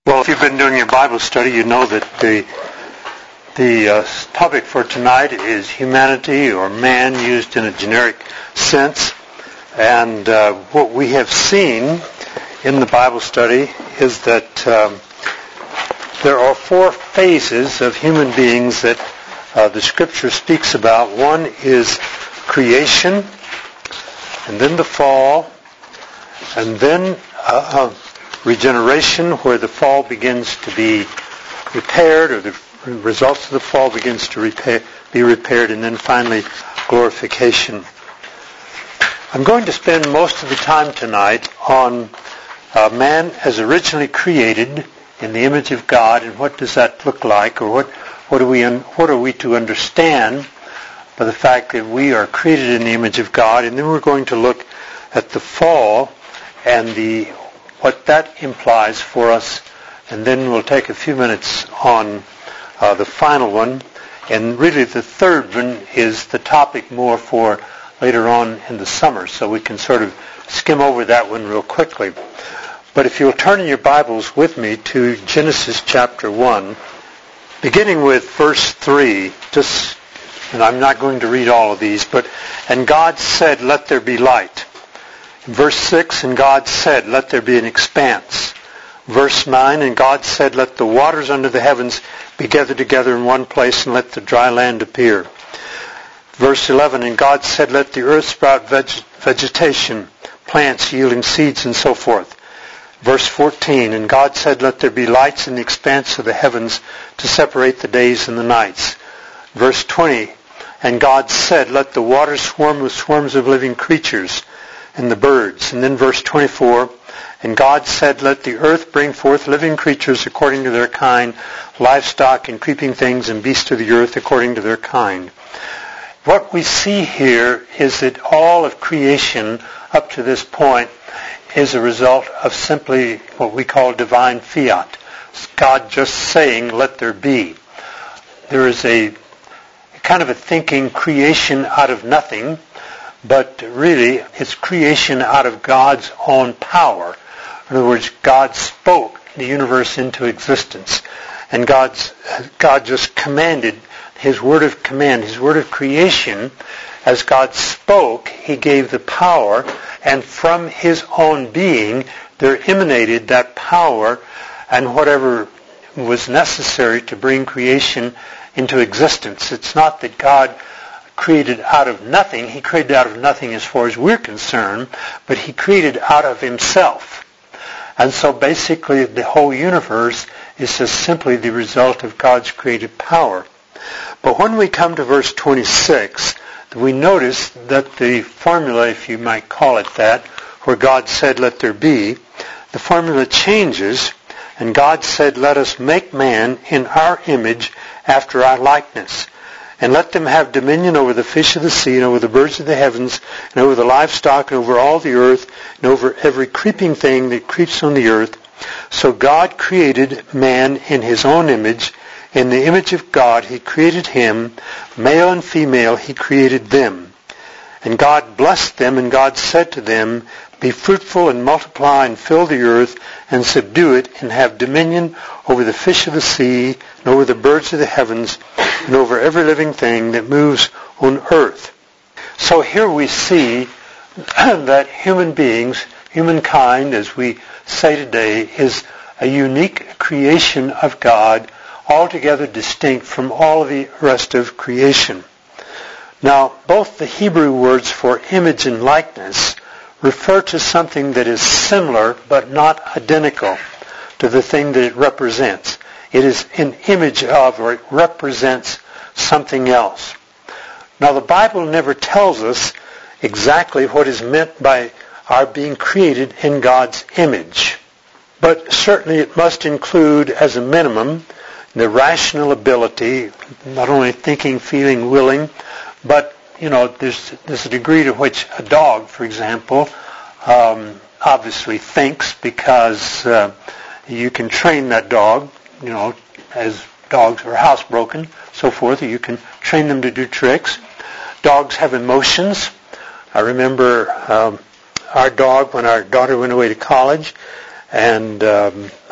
Well, if you've been doing your Bible study, you know that the topic for tonight is humanity or man used in a generic sense. And what we have seen in the Bible study is that there are four phases of human beings that the Scripture speaks about. One is creation, and then the fall, and then regeneration, where the fall begins to be repaired, or the results of the fall begins to be repaired, and then finally glorification. I'm going to spend most of the time tonight on man as originally created in the image of God, and what does that look like, or what are we to understand by the fact that we are created in the image of God. And then we're going to look at the fall and what that implies for us, and then we'll take a few minutes on the final one. And really the third one is the topic more for later on in the summer, so we can sort of skim over that one real quickly. But if you'll turn in your Bibles with me to Genesis chapter 1, beginning with verse 3, and I'm not going to read all of these, but, "And God said, let there be light." Verse 6, "And God said, let there be an expanse." Verse 9, "And God said, let the waters under the heavens be gathered together in one place, and let the dry land appear." Verse 11, "And God said, let the earth sprout vegetation, plants yielding seeds," and so forth. Verse 14, "And God said, let there be lights in the expanse of the heavens to separate the days and the nights." Verse 20, "And God said, let the waters swarm with swarms of living creatures, and the birds." And then verse 24, "And God said, let the earth bring forth living creatures according to their kind, livestock and creeping things and beasts of the earth according to their kind." What we see here is that all of creation up to this point is a result of simply what we call divine fiat. It's God just saying, let there be. There is a kind of a thinking creation out of nothing, but really it's creation out of God's own power. In other words, God spoke the universe into existence, and God just commanded His word of command, His word of creation. As God spoke, He gave the power, and from His own being there emanated that power and whatever was necessary to bring creation into existence. It's not that God created out of nothing. He created out of nothing as far as we're concerned, but He created out of Himself. And so basically the whole universe is just simply the result of God's creative power. But when we come to verse 26, we notice that the formula, if you might call it that, where God said, let there be, the formula changes, and God said, let us make man in our image after our likeness, and let them have dominion over the fish of the sea, and over the birds of the heavens, and over the livestock, and over all the earth, and over every creeping thing that creeps on the earth. So God created man in His own image. In the image of God He created him, male and female He created them. And God blessed them, and God said to them, be fruitful and multiply and fill the earth and subdue it, and have dominion over the fish of the sea, and over the birds of the heavens, and over every living thing that moves on earth. So here we see that human beings, humankind, as we say today, is a unique creation of God, altogether distinct from all of the rest of creation. Now, both the Hebrew words for image and likeness refer to something that is similar but not identical to the thing that it represents. It is an image of, or it represents something else. Now, the Bible never tells us exactly what is meant by our being created in God's image, but certainly it must include, as a minimum, the rational ability, not only thinking, feeling, willing, but, there's a degree to which a dog, for example, obviously thinks, because you can train that dog, as dogs are housebroken, so forth. You can train them to do tricks. Dogs have emotions. I remember our dog when our daughter went away to college, and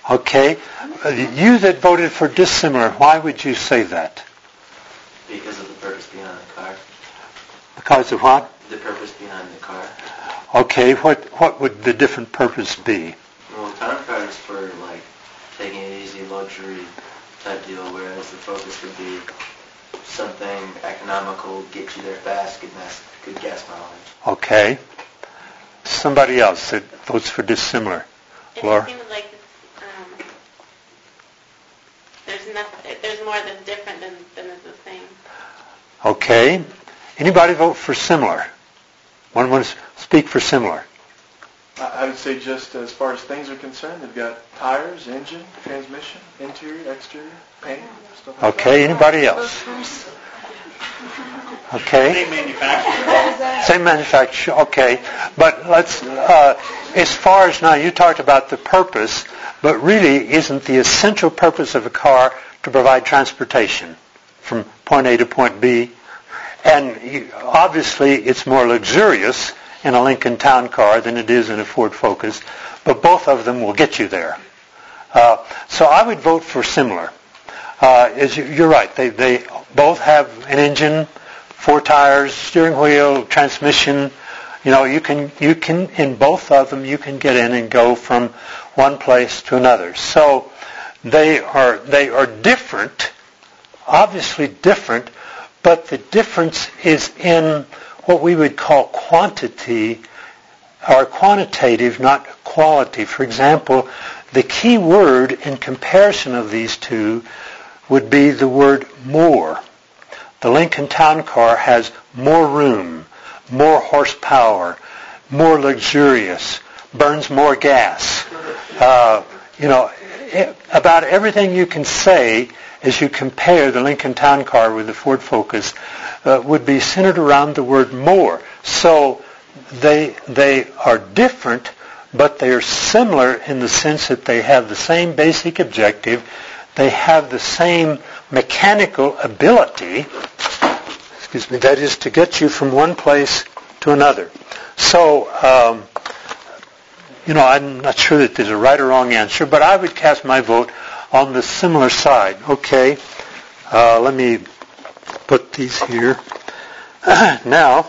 Okay. You that voted for dissimilar, why would you say that? Because of the purpose behind the car. Because of what? The purpose behind the car. Okay, what would the different purpose be? Well, the time car is for like taking it easy, luxury type deal, whereas the focus would be something economical, get you there fast, good gas mileage. Okay. Somebody else that votes for dissimilar. It Laura? seems like there's more that's different than is the same. Okay. Anybody vote for similar? One wants to speak for similar. I would say just as far as things are concerned, they've got tires, engine, transmission, interior, exterior, paint, stuff like that. Okay. Anybody else? Okay. Same manufacturer. Same manufacturer. Okay. But let's, as far as now, you talked about the purpose, but really isn't the essential purpose of a car to provide transportation from point A to point B? And obviously it's more luxurious in a Lincoln Town Car than it is in a Ford Focus, but both of them will get you there. So I would vote for similar. You're right. They both have an engine, 4 tires, steering wheel, transmission. You can in both of them you can get in and go from one place to another. So they are different, obviously different, but the difference is in what we would call quantity or quantitative, not quality. For example, the key word in comparison of these two would be the word more. The Lincoln Town Car has more room, more horsepower, more luxurious, burns more gas. About everything you can say as you compare the Lincoln Town Car with the Ford Focus would be centered around the word more. So they are different, but they are similar in the sense that they have the same basic objective. They have the same mechanical ability, that is to get you from one place to another. So, I'm not sure that there's a right or wrong answer, but I would cast my vote on the similar side. Okay, let me put these here. Now,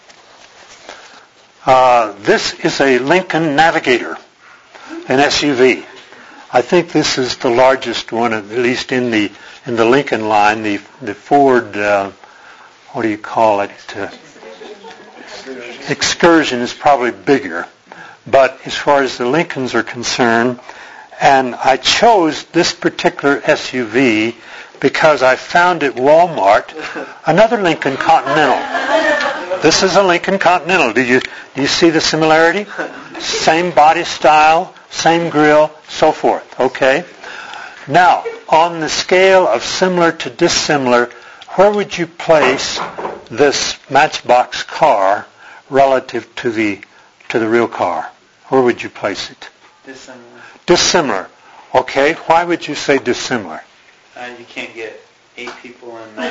this is a Lincoln Navigator, an SUV. I think this is the largest one, at least in the Lincoln line. The Ford, what do you call it? Excursion is probably bigger. But as far as the Lincolns are concerned, and I chose this particular SUV because I found at Walmart another Lincoln Continental. This is a Lincoln Continental. Do you see the similarity? Same body style, same grille, so forth. Okay? Now, on the scale of similar to dissimilar, where would you place this Matchbox car relative to the real car? Where would you place it? Dissimilar. Dissimilar. Okay. Why would you say dissimilar? You can't get 8 people in that.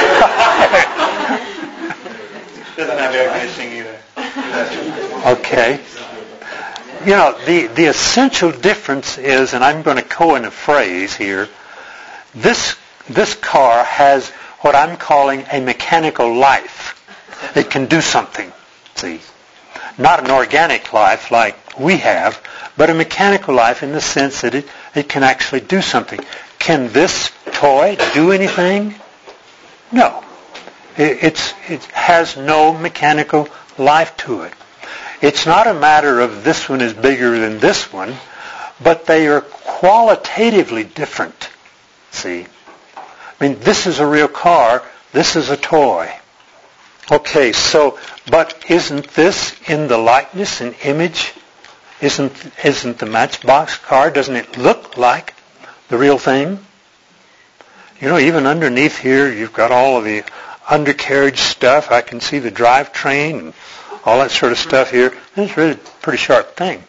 Doesn't have air conditioning either. Okay. The essential difference is, and I'm going to coin a phrase here, this car has what I'm calling a mechanical life. It can do something. See? Not an organic life like we have, but a mechanical life in the sense that it can actually do something. Can this toy do anything? No. It has no mechanical life to it. It's not a matter of this one is bigger than this one, but they are qualitatively different. See? This is a real car. This is a toy. Okay, but isn't this in the likeness and image? Isn't the Matchbox car, doesn't it look like the real thing? Even underneath here, you've got all of the undercarriage stuff. I can see the drivetrain and all that sort of stuff here. It's really a pretty sharp thing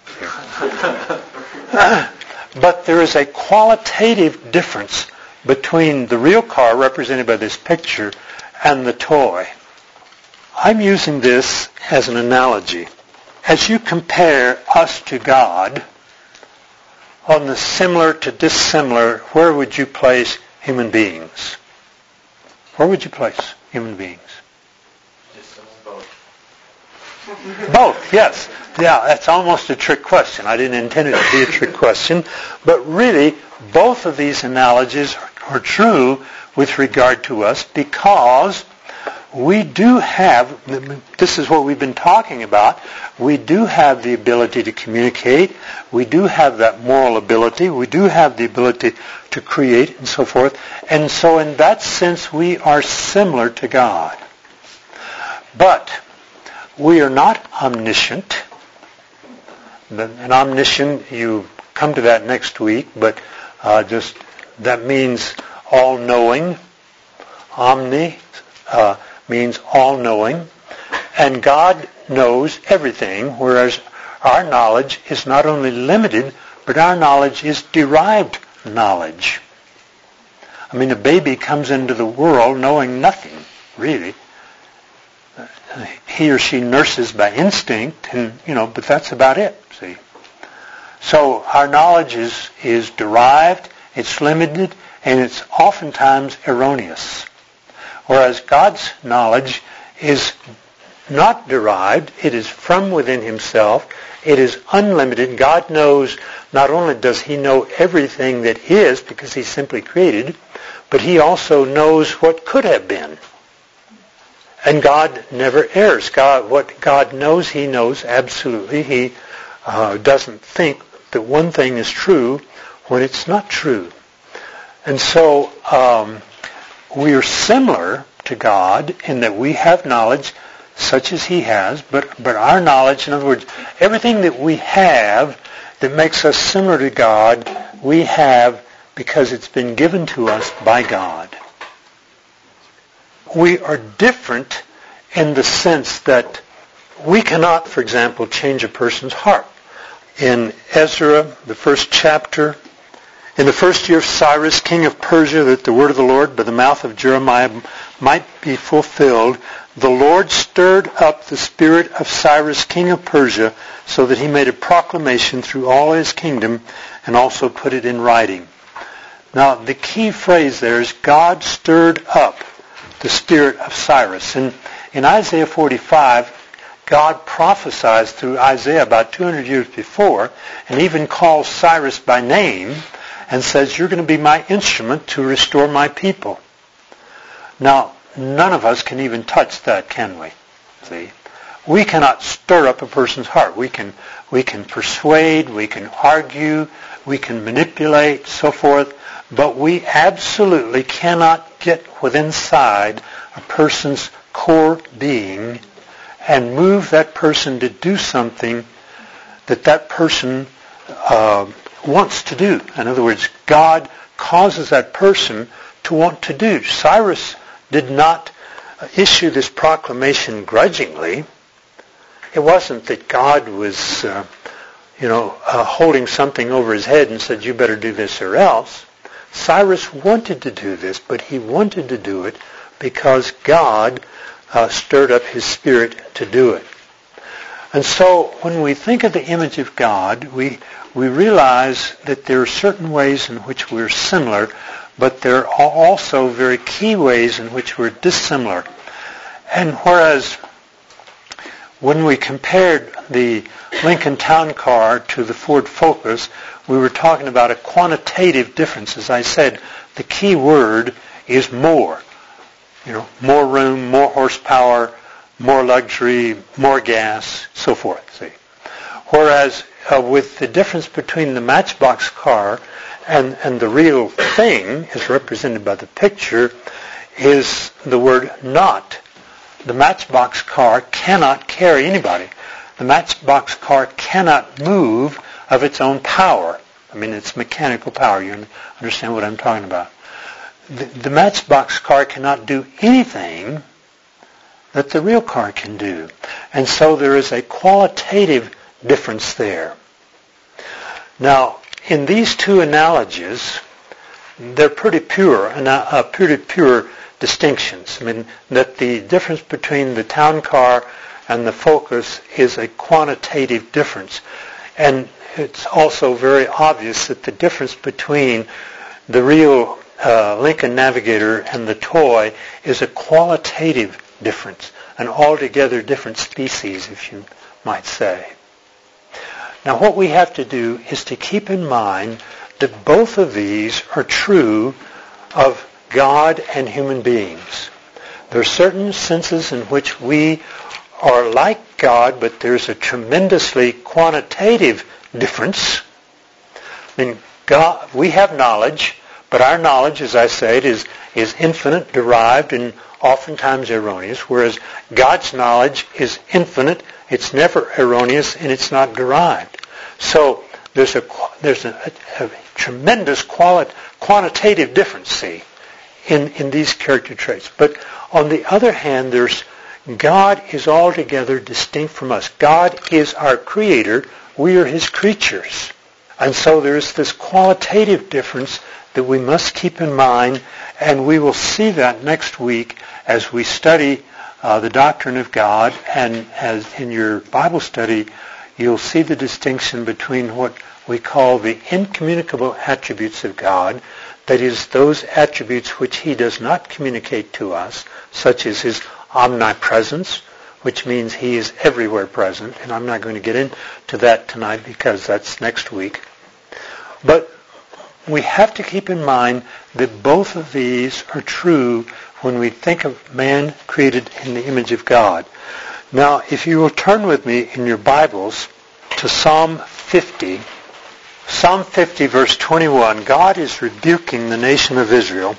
here. But there is a qualitative difference between the real car represented by this picture and the toy. I'm using this as an analogy. As you compare us to God, on the similar to dissimilar, where would you place human beings? Where would you place human beings? Both, yes. Yeah, that's almost a trick question. I didn't intend it to be a trick question. But really, both of these analogies are true with regard to us, because we do have, this is what we've been talking about, we do have the ability to communicate, we do have that moral ability, we do have the ability to create and so forth. And so in that sense, we are similar to God. But we are not omniscient. And omniscient, you come to that next week, but just that means all-knowing. Omni means all-knowing. And God knows everything, whereas our knowledge is not only limited, but our knowledge is derived knowledge. I mean, a baby comes into the world knowing nothing, really. He or she nurses by instinct, and but that's about it, see. So our knowledge is derived, it's limited, and it's oftentimes erroneous. Whereas God's knowledge is not derived, it is from within himself, it is unlimited. God knows, not only does he know everything that is, because he simply created, but he also knows what could have been. And God never errs. What God knows, he knows absolutely. He doesn't think that one thing is true when it's not true. And so we are similar to God in that we have knowledge such as he has, but our knowledge, in other words, everything that we have that makes us similar to God, we have because it's been given to us by God. We are different in the sense that we cannot, for example, change a person's heart. In Ezra, the first chapter, in the first year of Cyrus, king of Persia, that the word of the Lord by the mouth of Jeremiah might be fulfilled, the Lord stirred up the spirit of Cyrus, king of Persia, so that he made a proclamation through all his kingdom and also put it in writing. Now, the key phrase there is God stirred up the spirit of Cyrus. And in Isaiah 45, God prophesies through Isaiah about 200 years before, and even calls Cyrus by name and says, you're going to be my instrument to restore my people. Now, none of us can even touch that, can we? See? We cannot stir up a person's heart. We can persuade, we can argue, we can manipulate, so forth, but we absolutely cannot get within inside a person's core being and move that person to do something that person wants to do. In other words, God causes that person to want to do. Cyrus did not issue this proclamation grudgingly. It wasn't that God was, holding something over his head and said, you better do this or else. Cyrus wanted to do this, but he wanted to do it because God stirred up his spirit to do it. And so when we think of the image of God, we realize that there are certain ways in which we're similar, but there are also very key ways in which we're dissimilar. And whereas when we compared the Lincoln Town Car to the Ford Focus, we were talking about a quantitative difference. As I said, the key word is more. More room, more horsepower, more luxury, more gas, so forth. See? Whereas with the difference between the Matchbox car and the real thing, as represented by the picture, is the word not. The Matchbox car cannot carry anybody. The Matchbox car cannot move of its own power. I mean, it's mechanical power. You understand what I'm talking about. The Matchbox car cannot do anything that the real car can do. And so there is a qualitative difference there. Now, in these two analogies, they're pretty pure distinctions. I mean, that the difference between the town car and the Focus is a quantitative difference. And it's also very obvious that the difference between the real Lincoln Navigator and the toy is a qualitative difference, an altogether different species, if you might say. Now what we have to do is to keep in mind that both of these are true of God and human beings. There are certain senses in which we are like God, but there's a tremendously quantitative difference. I mean, God, we have knowledge, but our knowledge, as I said, is infinite, derived, and oftentimes erroneous, whereas God's knowledge is infinite, it's never erroneous, and it's not derived. So there's a tremendous quantitative difference, see, in these character traits. But on the other hand, God is altogether distinct from us. God is our creator. We are his creatures. And so there's this qualitative difference that we must keep in mind, and we will see that next week as we study the doctrine of God, and as in your Bible study, you'll see the distinction between what we call the incommunicable attributes of God, that is, those attributes which he does not communicate to us, such as his omnipresence, which means he is everywhere present, and I'm not going to get into that tonight because that's next week. But we have to keep in mind that both of these are true when we think of man created in the image of God. Now, if you will turn with me in your Bibles to Psalm 50. Psalm 50, verse 21, God is rebuking the nation of Israel.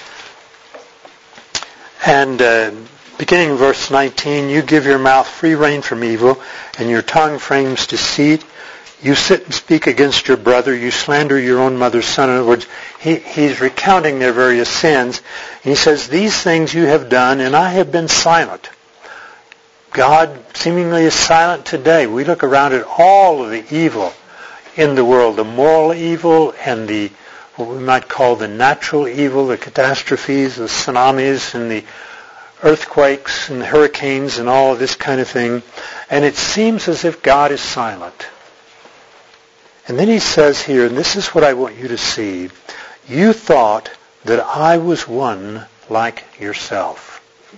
And beginning in verse 19, you give your mouth free rein from evil, and your tongue frames deceit. You sit and speak against your brother. You slander your own mother's son. In other words, he's recounting their various sins. And he says, these things you have done, and I have been silent. God seemingly is silent today. We look around at all of the evil in the world, the moral evil and the what we might call the natural evil, the catastrophes, the tsunamis and the earthquakes and the hurricanes and all of this kind of thing. And it seems as if God is silent. And then he says here, and this is what I want you to see, you thought that I was one like yourself.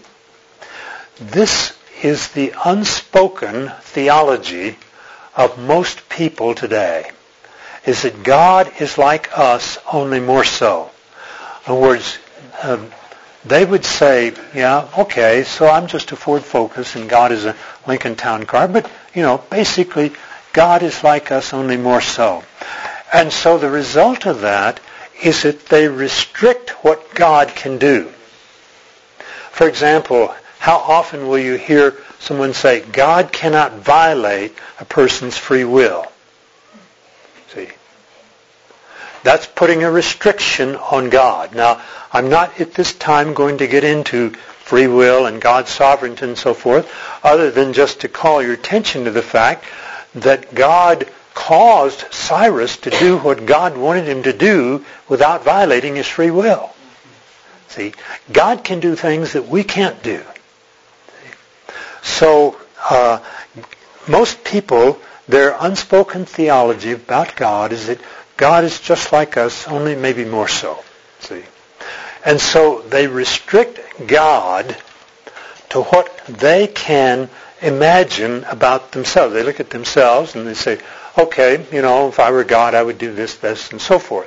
This is the unspoken theology of most people today, is that God is like us, only more so. In other words, they would say, yeah, okay, so I'm just a Ford Focus and God is a Lincoln Town Car, but, basically God is like us, only more so. And so the result of that is that they restrict what God can do. For example, how often will you hear someone say, God cannot violate a person's free will? See? That's putting a restriction on God. Now, I'm not at this time going to get into free will and God's sovereignty and so forth, other than just to call your attention to the fact that God caused Cyrus to do what God wanted him to do without violating his free will. See, God can do things that we can't do. So, most people, their unspoken theology about God is that God is just like us, only maybe more so. See? And so they restrict God to what they can imagine about themselves. They look at themselves and they say, okay, if I were God, I would do this, and so forth.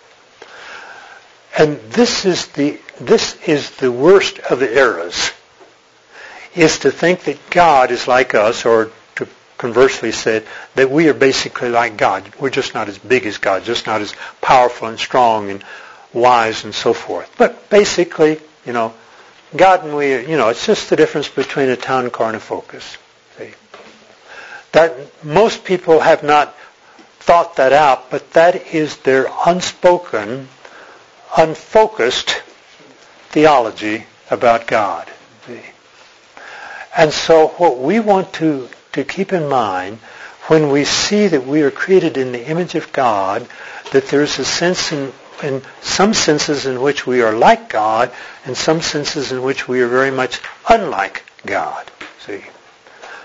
See? And this is the worst of the errors, is to think that God is like us, or to conversely say that we are basically like God. We're just not as big as God, just not as powerful and strong and wise and so forth. But basically, God and we, it's just the difference between a Town Car and a Focus. See? That most people have not thought that out, but that is their unspoken, unfocused theology about God. See? And so what we want to keep in mind when we see that we are created in the image of God, that there's a sense in some senses in which we are like God, and some senses in which we are very much unlike God. See?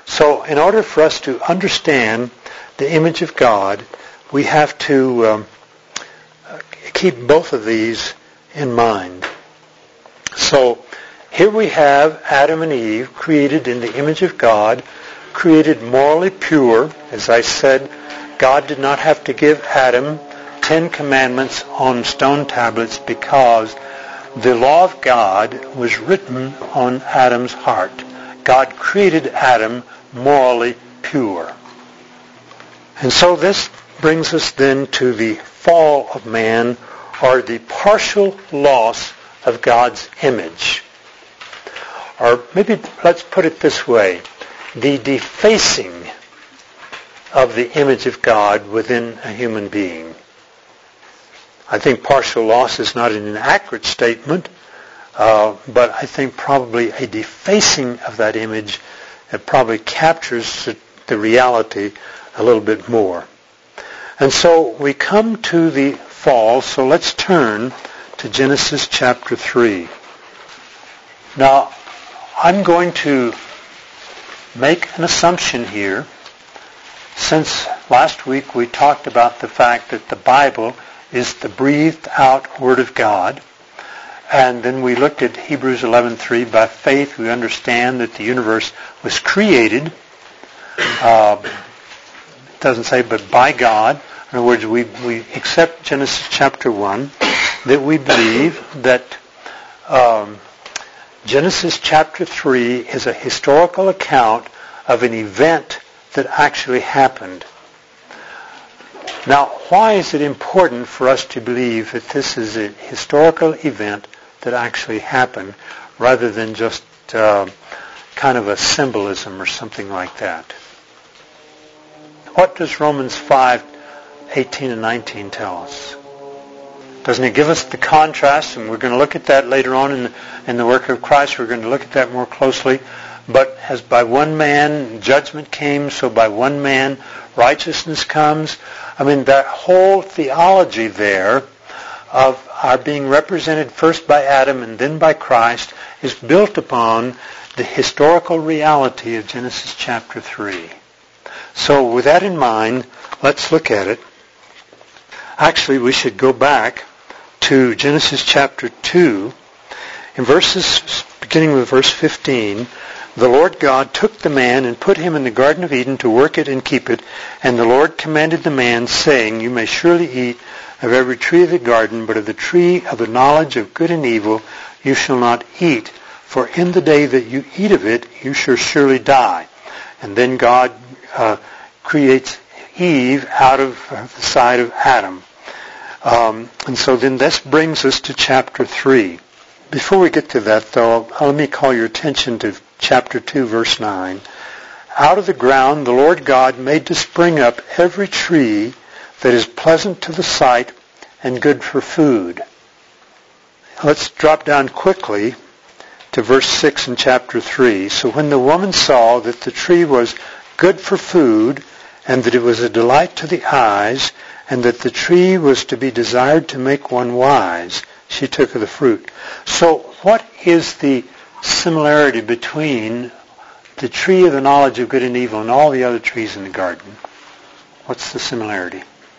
So in order for us to understand the image of God, we have to keep both of these in mind. So here we have Adam and Eve created in the image of God, created morally pure. As I said, God did not have to give Adam 10 commandments on stone tablets because the law of God was written on Adam's heart. God created Adam morally pure. And so this brings us then to the fall of man, or the partial loss of God's image. Or maybe let's put it this way, the defacing of the image of God within a human being. I think partial loss is not an inaccurate statement, but I think probably a defacing of that image that probably captures the reality a little bit more. And so we come to the fall, so let's turn to Genesis chapter 3. Now, I'm going to make an assumption here. Since last week we talked about the fact that the Bible is the breathed out Word of God, and then we looked at Hebrews 11:3. By faith we understand that the universe was created. It doesn't say, but by God. In other words, we accept Genesis chapter 1, that we believe that Genesis chapter 3 is a historical account of an event that actually happened. Now, why is it important for us to believe that this is a historical event that actually happened rather than just kind of a symbolism or something like that? What does Romans 5:18 and 19 tell us? Doesn't it give us the contrast? And we're going to look at that later on in the work of Christ. We're going to look at that more closely. But as by one man judgment came, so by one man righteousness comes. I mean, that whole theology there of our being represented first by Adam and then by Christ is built upon the historical reality of Genesis chapter 3. So with that in mind, let's look at it. Actually, we should go back to Genesis chapter 2. In verses, beginning with verse 15, the Lord God took the man and put him in the Garden of Eden to work it and keep it. And the Lord commanded the man, saying, You may surely eat of every tree of the garden, but of the tree of the knowledge of good and evil you shall not eat. For in the day that you eat of it, you shall surely die. And then God creates Eve out of the side of Adam. And so then this brings us to chapter 3. Before we get to that, though, let me call your attention to chapter 2, verse 9. Out of the ground the Lord God made to spring up every tree that is pleasant to the sight and good for food. Let's drop down quickly to verse 6 in chapter 3. So when the woman saw that the tree was good for food, and that it was a delight to the eyes, and that the tree was to be desired to make one wise, she took of the fruit. So what is the similarity between the tree of the knowledge of good and evil and all the other trees in the garden? What's the similarity?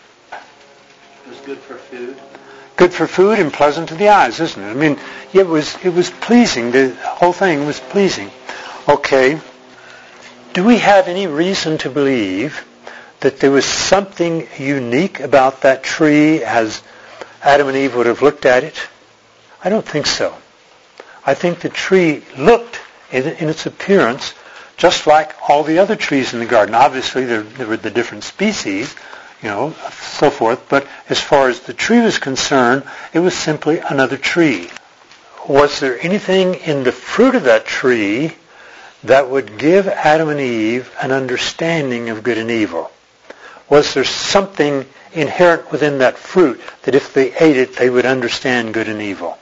It was good for food. Good for food and pleasant to the eyes, isn't it? I mean, it was pleasing. The whole thing was pleasing. Okay. Do we have any reason to believe that there was something unique about that tree as Adam and Eve would have looked at it? I don't think so. I think the tree looked, in its appearance, just like all the other trees in the garden. Obviously, there were the different species, so forth. But as far as the tree was concerned, it was simply another tree. Was there anything in the fruit of that tree that would give Adam and Eve an understanding of good and evil? Was there something inherent within that fruit that if they ate it, they would understand good and evil?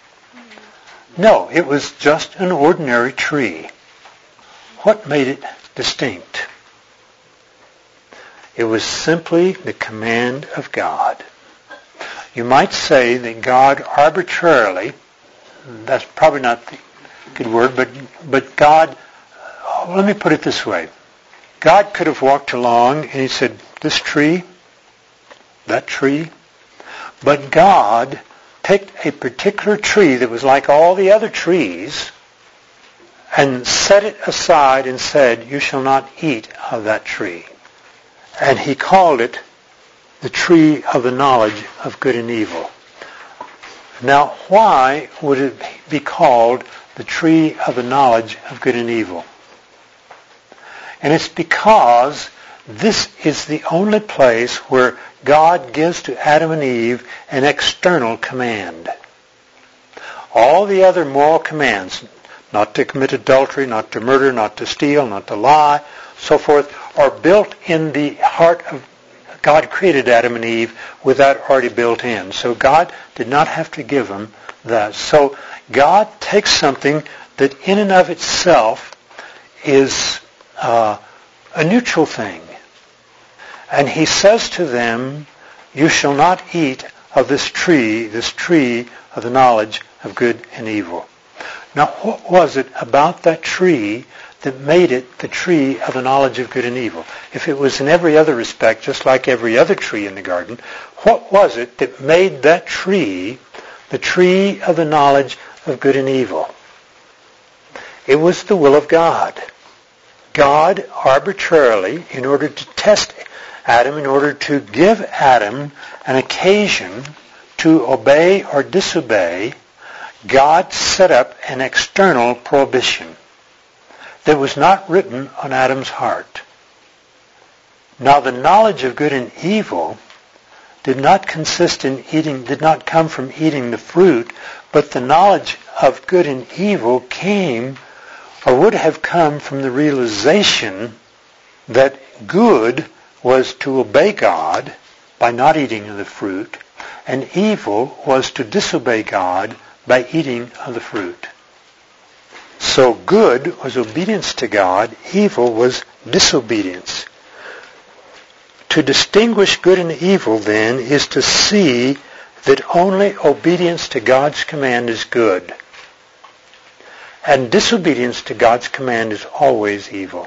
No, it was just an ordinary tree. What made it distinct? It was simply the command of God. You might say that God arbitrarily, that's probably not the good word, but God let me put it this way. God could have walked along and he said, this tree, that tree. But God picked a particular tree that was like all the other trees and set it aside and said, you shall not eat of that tree. And he called it the tree of the knowledge of good and evil. Now, why would it be called the tree of the knowledge of good and evil? And it's because this is the only place where God gives to Adam and Eve an external command. All the other moral commands, not to commit adultery, not to murder, not to steal, not to lie, so forth, are built in the heart of God. Created Adam and Eve with that already built in. So God did not have to give them that. So God takes something that in and of itself is a neutral thing. And he says to them, you shall not eat of this tree of the knowledge of good and evil. Now, what was it about that tree that made it the tree of the knowledge of good and evil? If it was in every other respect, just like every other tree in the garden, what was it that made that tree the tree of the knowledge of good and evil? It was the will of God. God arbitrarily, in order to test Adam, in order to give Adam an occasion to obey or disobey, God set up an external prohibition that was not written on Adam's heart. Now, the knowledge of good and evil did not come from eating the fruit, but the knowledge of good and evil came, or would have come, from the realization that good was to obey God by not eating of the fruit, and evil was to disobey God by eating of the fruit. So good was obedience to God, evil was disobedience. To distinguish good and evil, then, is to see that only obedience to God's command is good, and disobedience to God's command is always evil.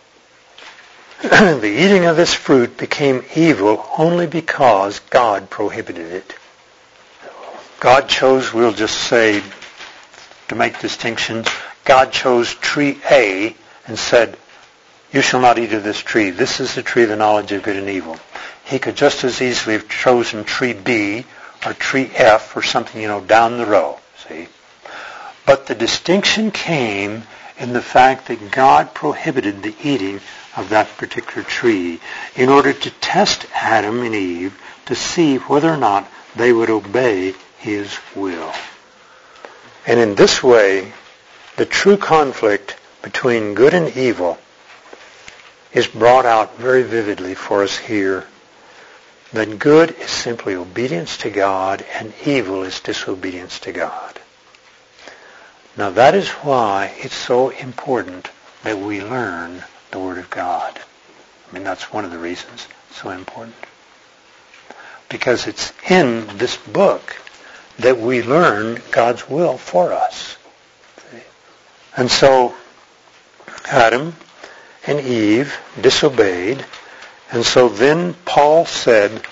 The eating of this fruit became evil only because God prohibited it. God chose, we'll just say, to make distinctions, God chose tree A and said, you shall not eat of this tree. This is the tree of the knowledge of good and evil. He could just as easily have chosen tree B or tree F or something, down the row, see? But the distinction came in the fact that God prohibited the eating of that particular tree in order to test Adam and Eve to see whether or not they would obey his will. And in this way, the true conflict between good and evil is brought out very vividly for us here. That good is simply obedience to God and evil is disobedience to God. Now that is why it's so important that we learn the Word of God. That's one of the reasons it's so important. Because it's in this book that we learn God's will for us. And so Adam and Eve disobeyed, and so then Paul said,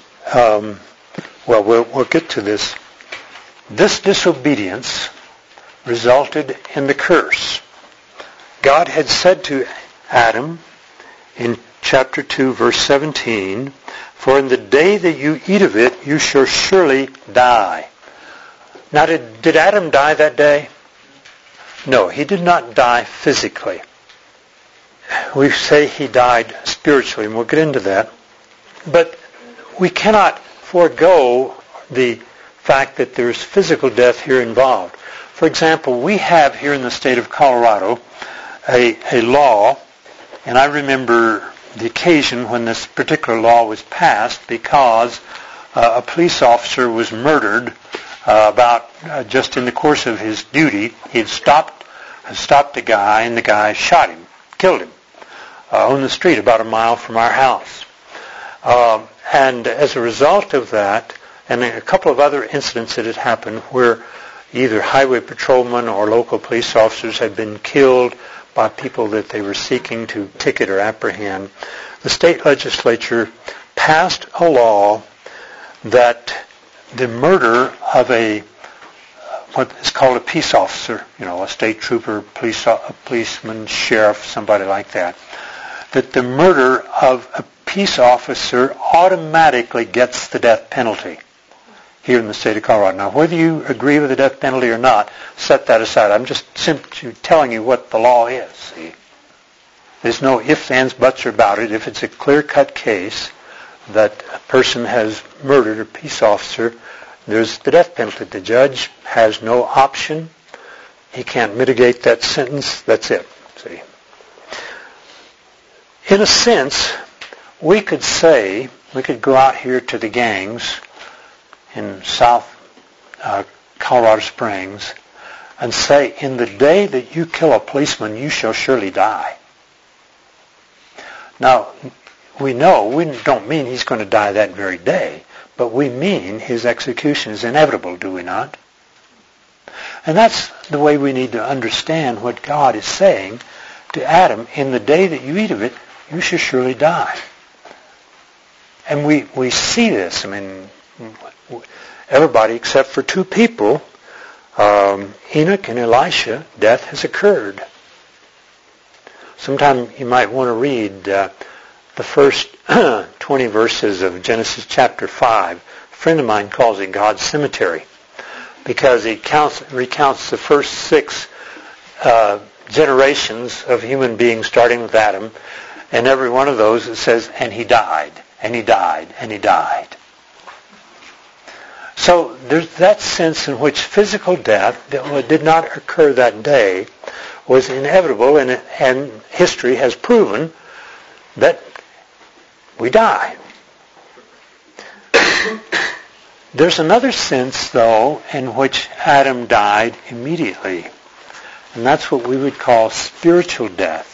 we'll get to this. This disobedience resulted in the curse. God had said to Adam in chapter 2, verse 17, for in the day that you eat of it, you shall surely die. Now, did Adam die that day? No, he did not die physically. We say he died spiritually, and we'll get into that. But we cannot forego the fact that there's physical death here involved. For example, we have here in the state of Colorado a law, and I remember the occasion when this particular law was passed because a police officer was murdered just in the course of his duty. He had stopped a guy, and the guy shot him, killed him, on the street about a mile from our house. And as a result of that, and a couple of other incidents that had happened where, either highway patrolmen or local police officers had been killed by people that they were seeking to ticket or apprehend, the state legislature passed a law that the murder of what is called a peace officer, a state trooper, a policeman, sheriff, somebody like that, that the murder of a peace officer automatically gets the death penalty here in the state of Colorado. Now, whether you agree with the death penalty or not, set that aside. I'm just simply telling you what the law is. See? There's no ifs, ands, buts about it. If it's a clear-cut case that a person has murdered a peace officer, there's the death penalty. The judge has no option. He can't mitigate that sentence. That's it. See? In a sense, we could go out here to the gangs in South Colorado Springs and say, in the day that you kill a policeman, you shall surely die. Now, we don't mean he's going to die that very day, but we mean his execution is inevitable, do we not? And that's the way we need to understand what God is saying to Adam. In the day that you eat of it, you shall surely die. And we see this. I mean, everybody except for two people, Enoch and Elisha, death has occurred. Sometime you might want to read the first 20 verses of Genesis chapter 5. A friend of mine calls it God's cemetery because it recounts the first 6 generations of human beings starting with Adam, and every one of those it says, and he died, and he died, and he died. So there's that sense in which physical death that did not occur that day was inevitable, and history has proven that we die. There's another sense, though, in which Adam died immediately, and that's what we would call spiritual death.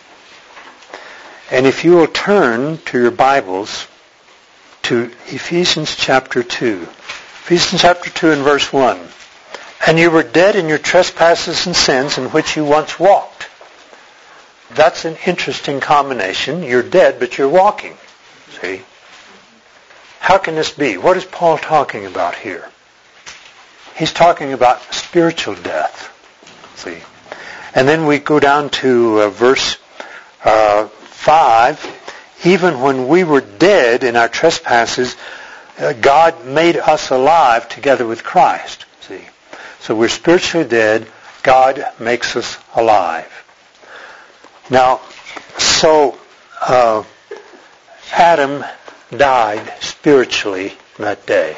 And if you will turn to your Bibles to Ephesians chapter 2. Ephesians chapter 2 and verse 1. And you were dead in your trespasses and sins in which you once walked. That's an interesting combination. You're dead, but you're walking. See? How can this be? What is Paul talking about here? He's talking about spiritual death. See? And then we go down to verse 5. Even when we were dead in our trespasses, God made us alive together with Christ. See? So we're spiritually dead. God makes us alive. Now, so Adam died spiritually that day.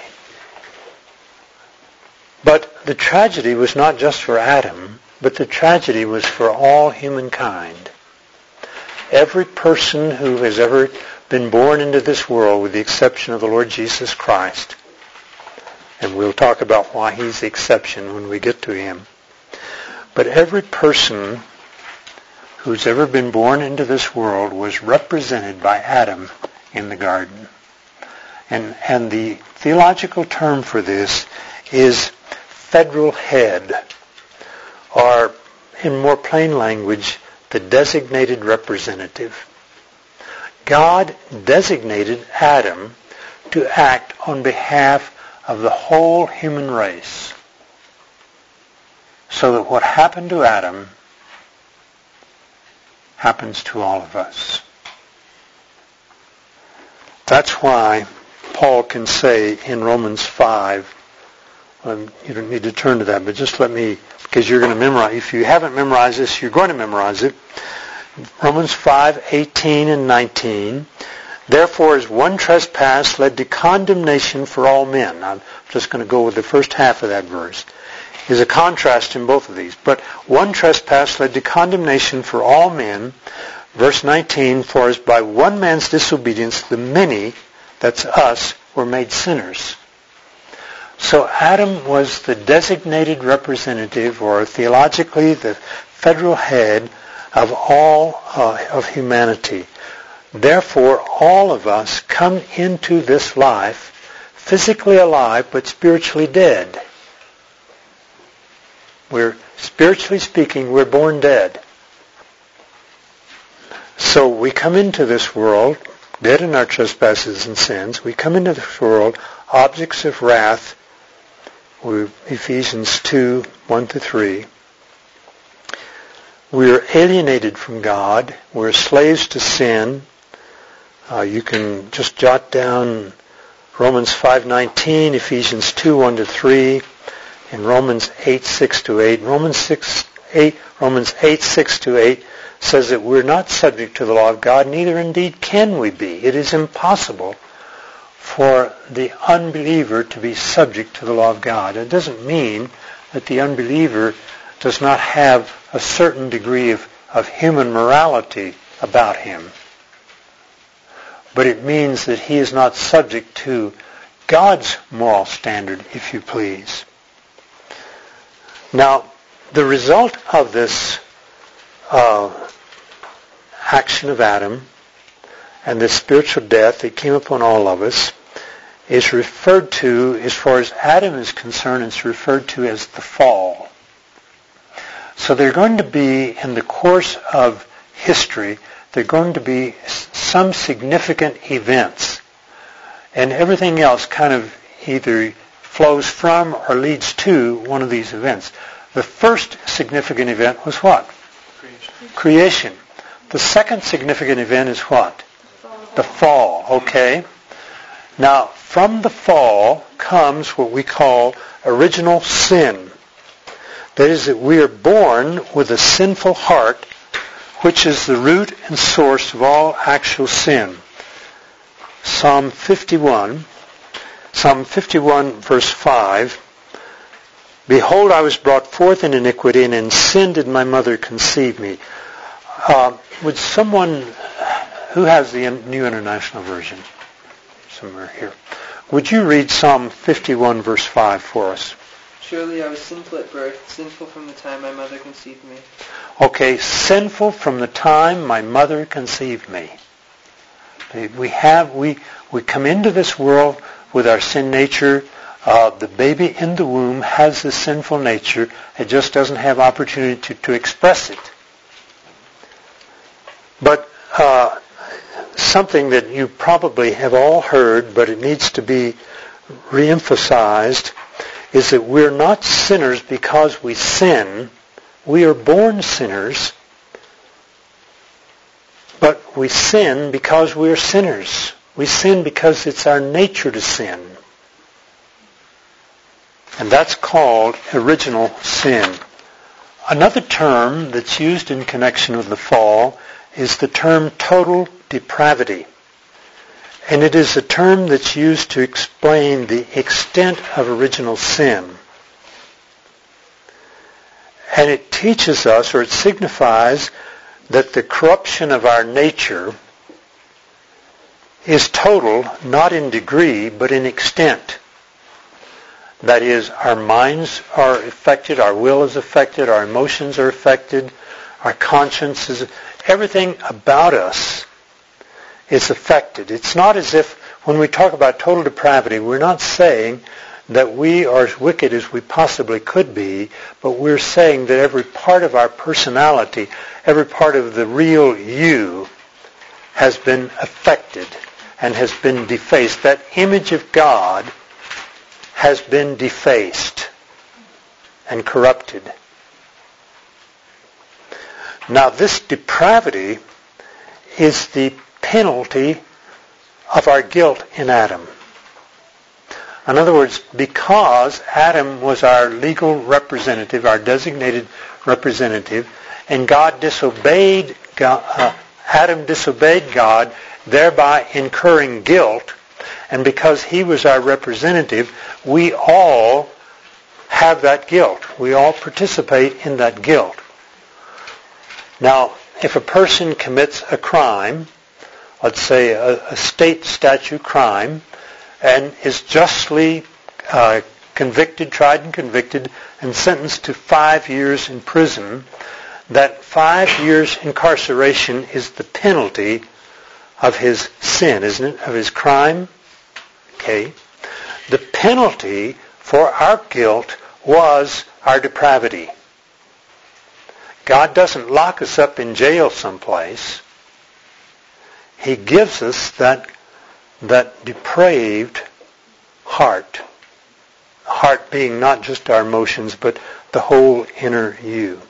But the tragedy was not just for Adam, but the tragedy was for all humankind. Every person who has ever been born into this world, with the exception of the Lord Jesus Christ, and we'll talk about why he's the exception when we get to him. But every person who's ever been born into this world was represented by Adam in the garden. And the theological term for this is federal head, or in more plain language, the designated representative. God designated Adam to act on behalf of the whole human race, so that what happened to Adam happens to all of us. That's why Paul can say in Romans 5, you don't need to turn to that, but just let me, because you're going to memorize. If you haven't memorized this, you're going to memorize it. Romans 5:18 and 19. Therefore, as one trespass led to condemnation for all men. I'm just going to go with the first half of that verse. There's a contrast in both of these. But one trespass led to condemnation for all men. Verse 19, for as by one man's disobedience the many, that's us, were made sinners. So Adam was the designated representative, or theologically the federal head of all of humanity. Therefore, all of us come into this life physically alive but spiritually dead. Spiritually speaking, we're born dead. So we come into this world, dead in our trespasses and sins. We come into this world objects of wrath. Ephesians 2, 1-3. We are alienated from God. We're slaves to sin. You can just jot down Romans 5:19, Ephesians 2, 1-3, and Romans 8, 6-8. Romans 8, 6-8 says that we're not subject to the law of God, neither indeed can we be. It is impossible for the unbeliever to be subject to the law of God. It doesn't mean that the unbeliever does not have a certain degree of human morality about him. But it means that he is not subject to God's moral standard, if you please. Now, the result of this action of Adam and this spiritual death that came upon all of us is referred to, as far as Adam is concerned, it's referred to as the fall. So there are going to be, in the course of history, there are going to be some significant events. And everything else kind of either flows from or leads to one of these events. The first significant event was what? Creation. The second significant event is what? The fall. Okay. Now, from the fall comes what we call original sin. That is, that we are born with a sinful heart, which is the root and source of all actual sin. Psalm 51 verse 5, Behold, I was brought forth in iniquity, and in sin did my mother conceive me. Would someone who has the New International Version, somewhere here, would you read Psalm 51 verse 5 for us? Surely I was sinful at birth, sinful from the time my mother conceived me. Okay, sinful from the time my mother conceived me. We come into this world with our sin nature. The baby in the womb has this sinful nature. It just doesn't have opportunity to express it. But something that you probably have all heard, but it needs to be reemphasized, is that we're not sinners because we sin. We are born sinners, but we sin because we are sinners. We sin because it's our nature to sin. And that's called original sin. Another term that's used in connection with the fall is the term total depravity. And it is a term that's used to explain the extent of original sin. And it teaches us, or it signifies, that the corruption of our nature is total, not in degree, but in extent. That is, our minds are affected, our will is affected, our emotions are affected, our conscience is... Everything about us is affected. It's not as if, when we talk about total depravity, we're not saying that we are as wicked as we possibly could be, but we're saying that every part of our personality, every part of the real you, has been affected and has been defaced. That image of God has been defaced and corrupted. Now, this depravity is the penalty of our guilt in Adam. In other words, because Adam was our legal representative, our designated representative, and Adam disobeyed God, thereby incurring guilt, and because he was our representative, we all have that guilt. We all participate in that guilt. Now, if a person commits a crime, let's say a state statute crime, and is justly tried and convicted, and sentenced to 5 years in prison, that 5 years incarceration is the penalty of his sin, isn't it? Of his crime. Okay. The penalty for our guilt was our depravity. God doesn't lock us up in jail someplace. He gives us that depraved heart. Heart being not just our emotions, but the whole inner you.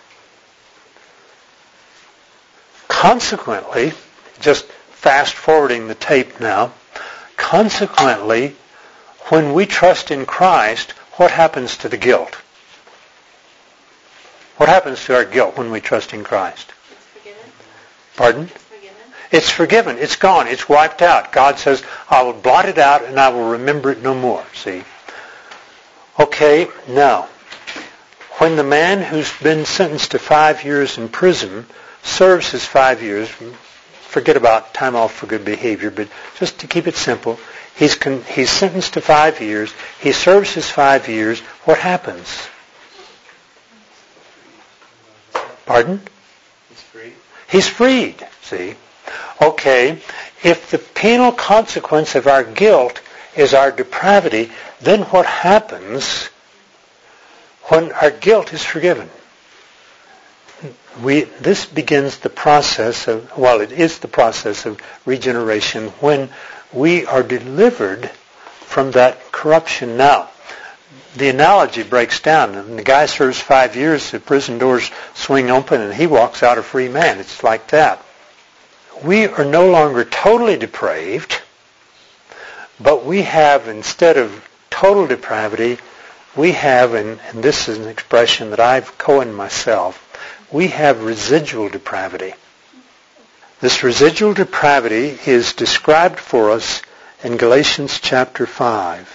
Consequently, just fast forwarding the tape now, consequently, when we trust in Christ, what happens to the guilt? What happens to our guilt when we trust in Christ? It's forgiven. Pardon? It's forgiven. It's forgiven. It's gone. It's wiped out. God says, I will blot it out and I will remember it no more. See? Okay, now, when the man who's been sentenced to 5 years in prison serves his 5 years, forget about time off for good behavior, but just to keep it simple, he's sentenced to 5 years. He serves his 5 years. What happens? Pardon? He's free. He's freed, see? Okay, if the penal consequence of our guilt is our depravity, then what happens when our guilt is forgiven? This begins the process of, well, it is the process of regeneration when we are delivered from that corruption. Now, the analogy breaks down. And the guy serves 5 years, the prison doors swing open, and he walks out a free man. It's like that. We are no longer totally depraved, but we have, instead of total depravity, we have, and this is an expression that I've coined myself, we have residual depravity. This residual depravity is described for us in Galatians chapter 5.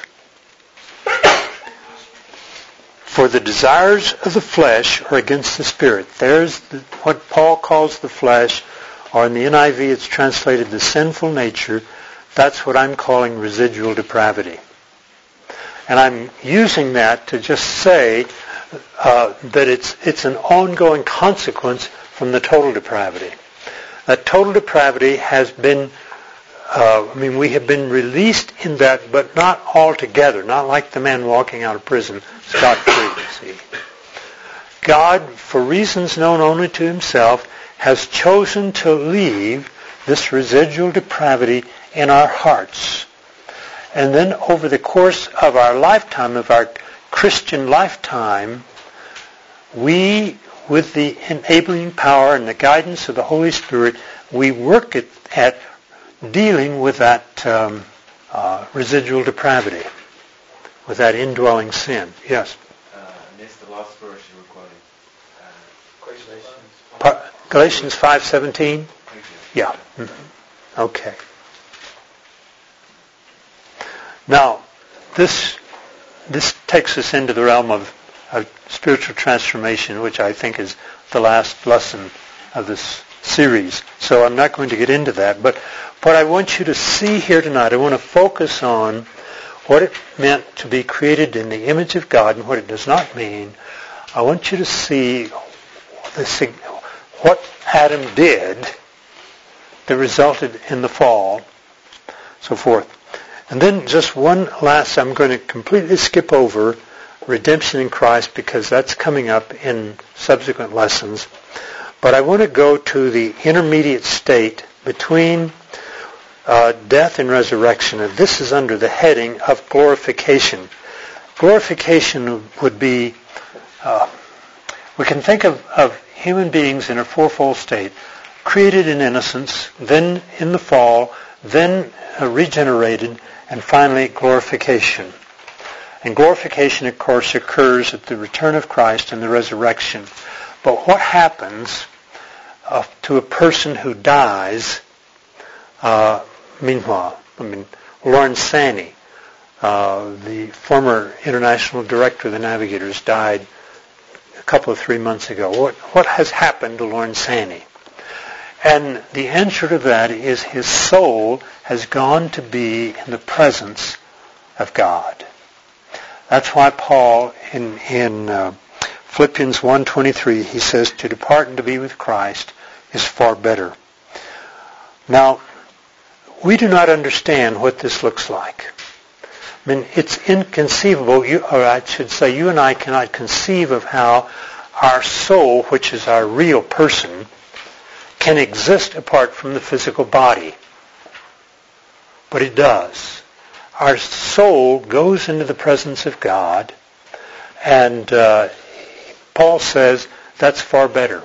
For the desires of the flesh are against the Spirit. There's what Paul calls the flesh, or in the NIV it's translated the sinful nature. That's what I'm calling residual depravity. And I'm using that to just say that it's an ongoing consequence from the total depravity. That total depravity has been, we have been released in that, but not altogether, not like the man walking out of prison scot-free, see. God, for reasons known only to himself, has chosen to leave this residual depravity in our hearts. And then over the course of our lifetime, of our Christian lifetime, we, with the enabling power and the guidance of the Holy Spirit, we work at dealing with that residual depravity, with that indwelling sin. Yes? Missed the last verse you were quoting. Galatians 5:17? Yeah. Mm-hmm. Okay. Now, this takes us into the realm of spiritual transformation, which I think is the last lesson of this series. So I'm not going to get into that. But what I want you to see here tonight, I want to focus on what it meant to be created in the image of God and what it does not mean. I want you to see what Adam did that resulted in the fall, so forth. And then just one last, I'm going to completely skip over redemption in Christ because that's coming up in subsequent lessons. But I want to go to the intermediate state between death and resurrection. And this is under the heading of glorification. Glorification would be, we can think of human beings in a fourfold state, created in innocence, then in the fall, then regenerated, and finally glorification. And glorification, of course, occurs at the return of Christ and the resurrection. But what happens to a person who dies meanwhile? Lawrence Sanney, the former international director of the Navigators, died a couple of 3 months ago. What has happened to Lawrence Sanney? And the answer to that is his soul has gone to be in the presence of God. That's why Paul in Philippians 1:23, he says, to depart and to be with Christ is far better. Now, we do not understand what this looks like. It's inconceivable, or I should say you and I cannot conceive of how our soul, which is our real person, can exist apart from the physical body. But it does. Our soul goes into the presence of God, and Paul says that's far better.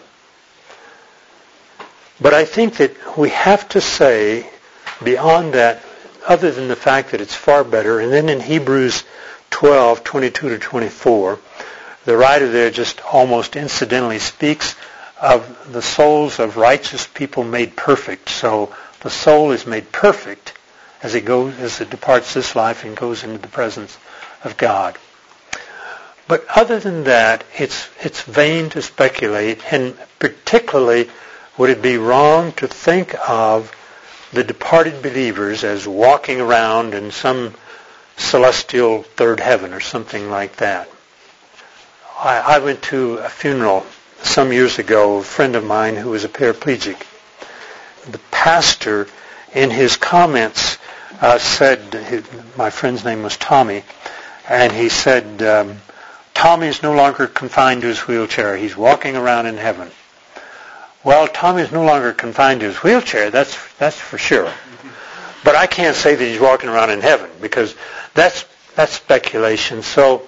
But I think that we have to say, beyond that, other than the fact that it's far better, and then in Hebrews 12, 22 to 24, the writer there just almost incidentally speaks of the souls of righteous people made perfect. So the soul is made perfect as it departs this life and goes into the presence of God. But other than that, it's vain to speculate, and particularly would it be wrong to think of the departed believers as walking around in some celestial third heaven or something like that. I went to a funeral some years ago of a friend of mine who was a paraplegic. The pastor, in his comments, said, my friend's name was Tommy, and he said, Tommy is no longer confined to his wheelchair. He's walking around in heaven. Well, Tommy is no longer confined to his wheelchair, that's for sure. But I can't say that he's walking around in heaven, because that's speculation. So,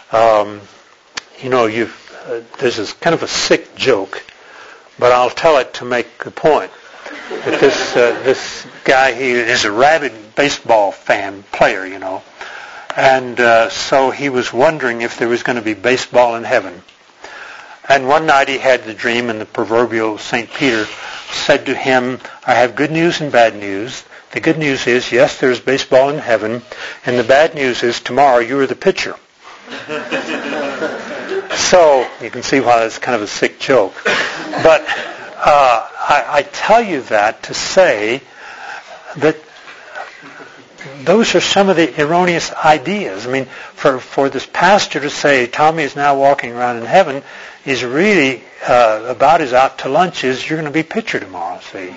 there's this kind of a sick joke, but I'll tell it to make the point. That this guy, he is a rabid baseball player, and so he was wondering if there was going to be baseball in heaven. And one night he had the dream, and the proverbial St. Peter said to him, I have good news and bad news. The good news is, yes, there's baseball in heaven, and the bad news is tomorrow you are the pitcher. So you can see why that's kind of a sick joke. But I tell you that to say that those are some of the erroneous ideas. I mean, for this pastor to say Tommy is now walking around in heaven is really about as out to lunch as you're going to be pitcher tomorrow, see.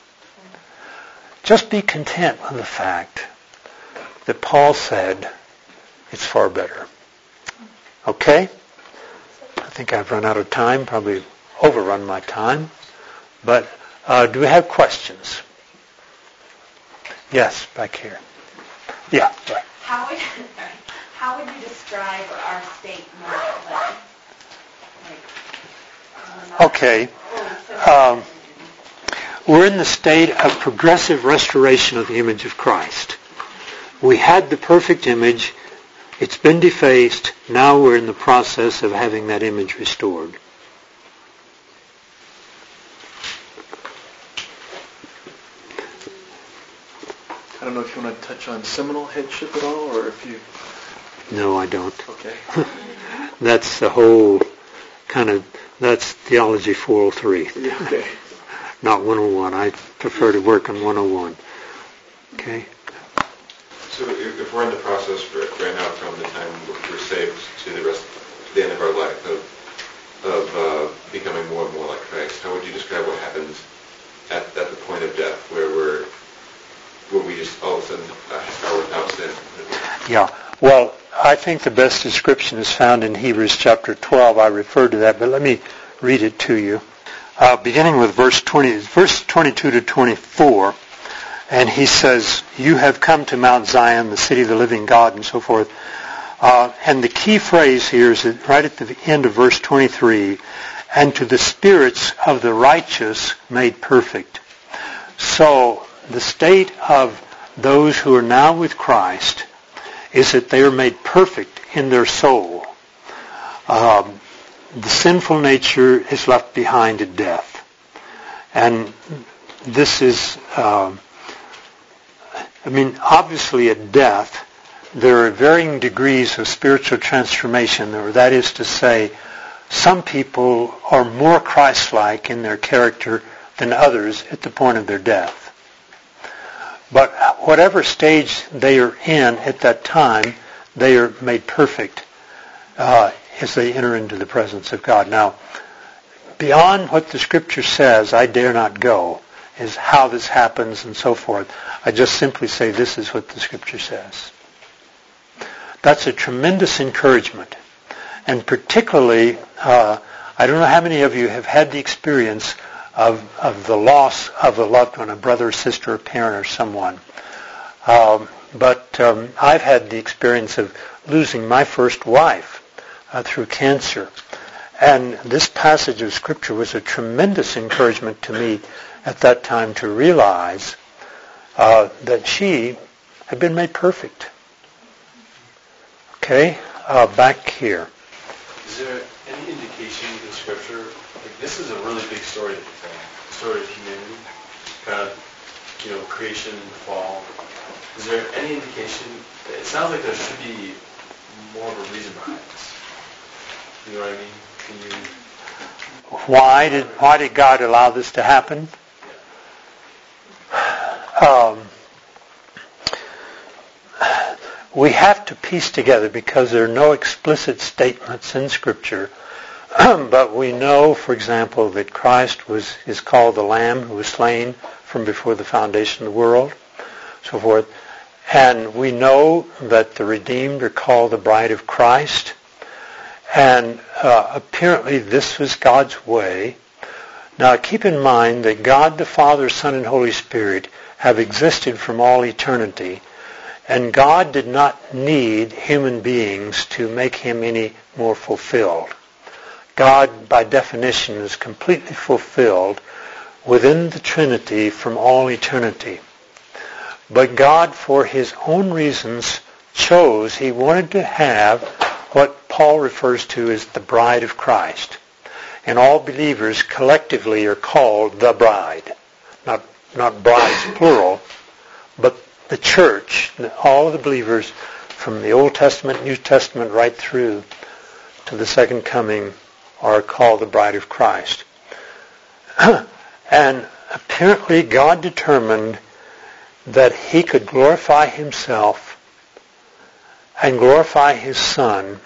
Just be content with the fact that Paul said it's far better. Okay? I think I've run out of time, probably overrun my time. But do we have questions? Yes, back here. Yeah. Right. How would you describe our state now? Okay. We're in the state of progressive restoration of the image of Christ. We had the perfect image. It's been defaced. Now we're in the process of having that image restored. I don't know if you want to touch on seminal headship at all, or if you... No, I don't. Okay. That's the whole that's Theology 403. Okay. Not 101. I prefer to work on 101. Okay? So if we're in the process right now from the time we're saved to the end of our life of becoming more and more like Christ, how would you describe what happens at the point of death where we just all of a sudden are without sin? Yeah. Well, I think the best description is found in Hebrews chapter 12. I referred to that, but let me read it to you. Beginning with verse 22 to 24, and he says, you have come to Mount Zion, the city of the living God, and so forth. And the key phrase here is right at the end of verse 23, and to the spirits of the righteous made perfect. So the state of those who are now with Christ is that they are made perfect in their soul. The sinful nature is left behind at death. And this is, obviously at death, there are varying degrees of spiritual transformation. Or that is to say, some people are more Christ-like in their character than others at the point of their death. But whatever stage they are in at that time, they are made perfect as they enter into the presence of God. Now, beyond what the Scripture says, I dare not go, is how this happens and so forth. I just simply say this is what the Scripture says. That's a tremendous encouragement. And particularly, I don't know how many of you have had the experience of the loss of a loved one, a brother, sister, a parent, or someone. But I've had the experience of losing my first wife through cancer. And this passage of Scripture was a tremendous encouragement to me at that time to realize that she had been made perfect. Okay, back here. Is there any indication in Scripture, like this is a really big story to tell, the story of humanity, kind of, creation and the fall. Is there any indication? It sounds like there should be more of a reason behind this. You know what I mean? Why did God allow this to happen? We have to piece together, because there are no explicit statements in Scripture, but we know, for example, that Christ is called the Lamb who was slain from before the foundation of the world, so forth. And we know that the redeemed are called the bride of Christ. And apparently this was God's way. Now keep in mind that God the Father, Son, and Holy Spirit have existed from all eternity. And God did not need human beings to make him any more fulfilled. God, by definition, is completely fulfilled within the Trinity from all eternity. But God, for his own reasons, chose, he wanted to have what Paul refers to as the bride of Christ. And all believers collectively are called the bride. Not brides plural, but the church, all of the believers from the Old Testament, New Testament, right through to the second coming are called the bride of Christ. And apparently God determined that he could glorify himself and glorify his Son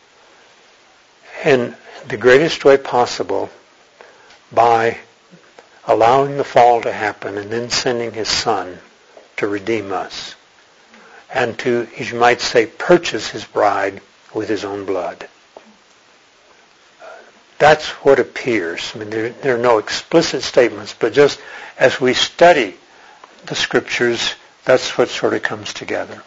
in the greatest way possible by allowing the fall to happen and then sending his Son to redeem us and to, as you might say, purchase his bride with his own blood. That's what appears. I mean, there are no explicit statements, but just as we study the Scriptures, that's what sort of comes together.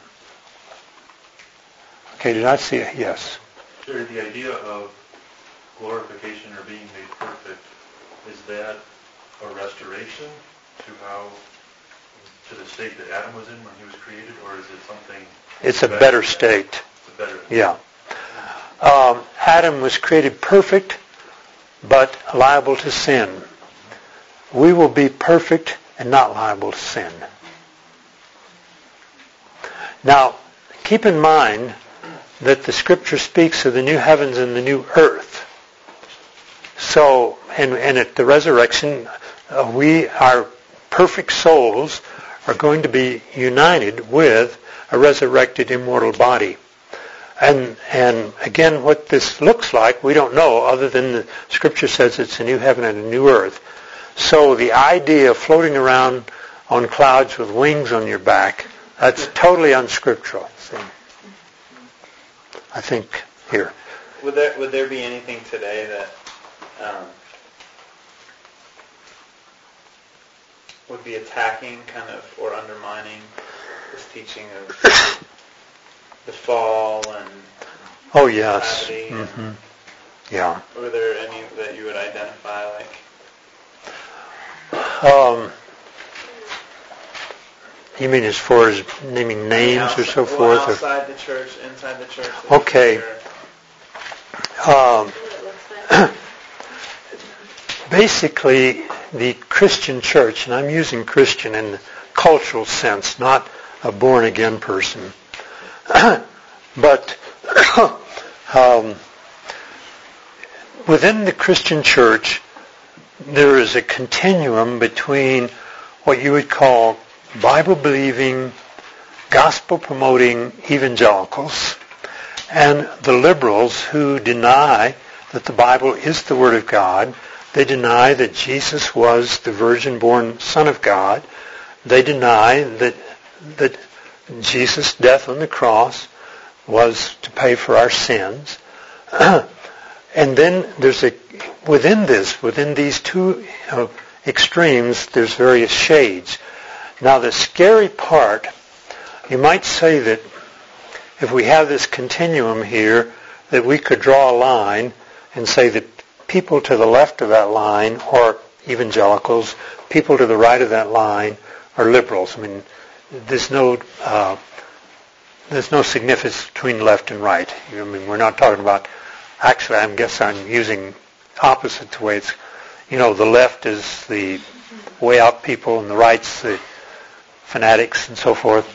Okay, did I see it? Yes. Sure, the idea of glorification or being made perfect, is that a restoration to the state that Adam was in when he was created, or is it something? It's a better state. It's a better. Yeah. Adam was created perfect, but liable to sin. We will be perfect and not liable to sin. Now, keep in mind that the Scripture speaks of the new heavens and the new earth. So, and at the resurrection, our perfect souls are going to be united with a resurrected immortal body. And again, what this looks like, we don't know, other than the Scripture says it's a new heaven and a new earth. So the idea of floating around on clouds with wings on your back, that's totally unscriptural. See? I think here. Would there be anything today that would be attacking kind of or undermining this teaching of the fall and oh yes, mm-hmm. Yeah. Were there any that you would identify like? You mean as far as naming names or so forth? Outside the church, inside the church. Okay. Basically, the Christian church, and I'm using Christian in the cultural sense, not a born-again person, but within the Christian church, there is a continuum between what you would call Bible-believing, gospel-promoting evangelicals and the liberals who deny that the Bible is the Word of God. They deny that Jesus was the virgin-born Son of God. They deny that Jesus' death on the cross was to pay for our sins. And then there's a within these two extremes, there's various shades. Now, the scary part, you might say that if we have this continuum here, that we could draw a line and say that people to the left of that line are evangelicals, people to the right of that line are liberals. I mean, there's no significance between left and right. I mean, we're not talking about. Actually, I guess I'm using opposite to the way it's. The left is the way out people, and the right's the fanatics and so forth.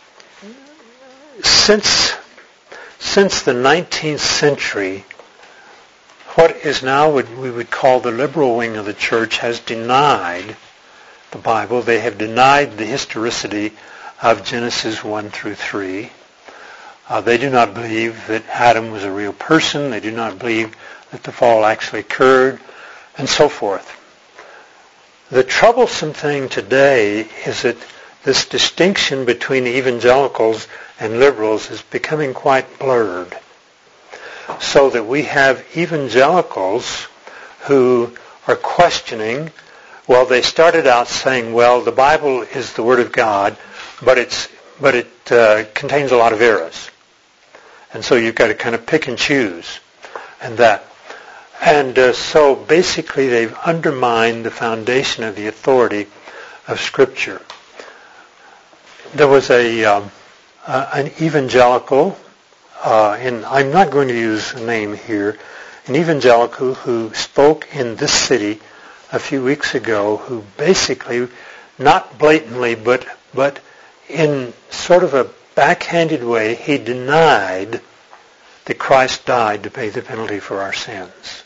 Since the 19th century, what is now what we would call the liberal wing of the church has denied the Bible. They have denied the historicity of Genesis 1 through 3. They do not believe that Adam was a real person. They do not believe that the fall actually occurred, and so forth. The troublesome thing today is that this distinction between evangelicals and liberals is becoming quite blurred. So that we have evangelicals who are questioning, well, they started out saying, well, the Bible is the Word of God, but it contains a lot of errors. And so you've got to kind of pick and choose and that. And so basically they've undermined the foundation of the authority of Scripture. There was an evangelical, and I'm not going to use a name here, an evangelical who spoke in this city a few weeks ago, who basically, not blatantly, but in sort of a backhanded way, he denied that Christ died to pay the penalty for our sins.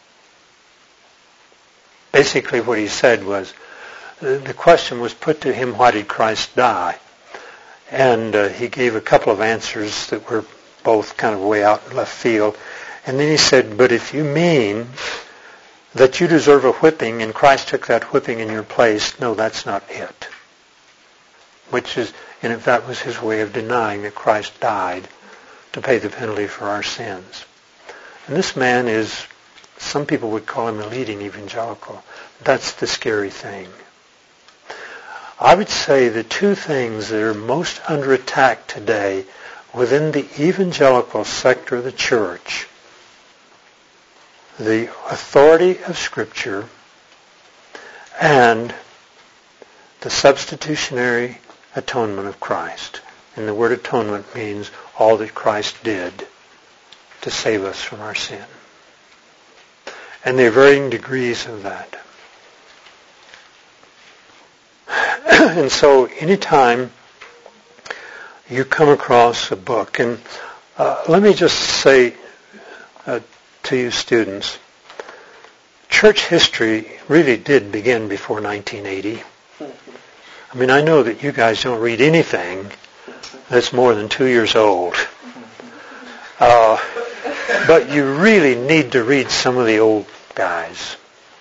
Basically what he said was, the question was put to him, why did Christ die? And he gave a couple of answers that were both kind of way out in left field. And then he said, but if you mean that you deserve a whipping and Christ took that whipping in your place, no, that's not it. Which is, and if that was his way of denying that Christ died to pay the penalty for our sins. And this man is, some people would call him a leading evangelical. That's the scary thing. I would say the two things that are most under attack today within the evangelical sector of the church, the authority of Scripture and the substitutionary atonement of Christ. And the word atonement means all that Christ did to save us from our sin. And there are varying degrees of that. And so anytime you come across a book, and let me just say to you students, church history really did begin before 1980. I mean, I know that you guys don't read anything that's more than 2 years old. But you really need to read some of the old guys.